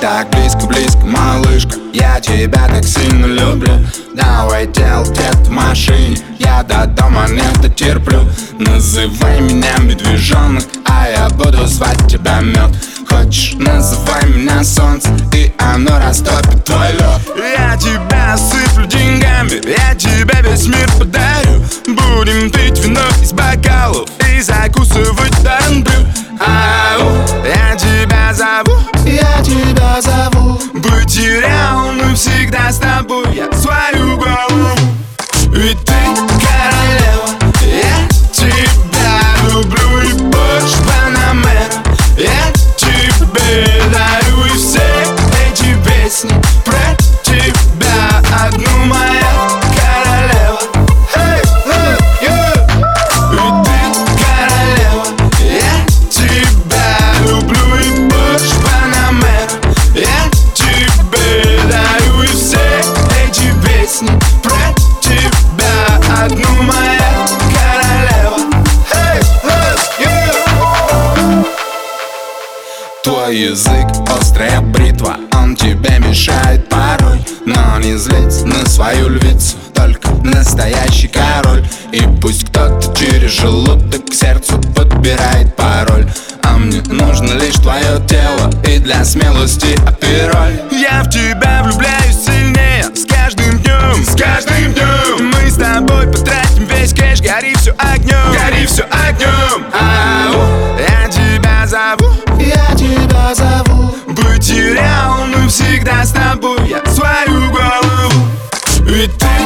так близко-близко, малышка, я тебя так сильно люблю. Давай делать это в машине, я до дома не дотерплю. Называй меня медвежонок, а я буду звать тебя мед. Хочешь, называй меня солнце, и оно растопит твой лед. Я тебя осыплю деньгами, я тебе весь мир подарю. Будем пить вино из бокалов и закусывать дарнблю. Я тебя зову, я тебя зову. Быть реалным всегда с тобой, я свою голову. Ведь ты королева, я тебя люблю и больше Панамера. Я тебе дарю и все эти песни про тебя одну, моя королева. Ведь ты королева, я тебя люблю и больше Панамера. Я тебе дарю и все эти песни про тебя одну, моя королева. Твой язык острая бритва, он тебе мешает порой. Но не злись на свою львицу, только настоящий король. И пусть кто-то через желудок к сердцу подбирает пароль, а мне нужно лишь твое тело и для смелости апероль. Я в тебя влюбляюсь сильнее с каждым днем, с каждым днем. Мы с тобой потратим весь кэш, гори все огнем, гори все огнем. Я тебя зову, я тебя зову. Быть реалным всегда с тобой, я свою голову. Ведь ты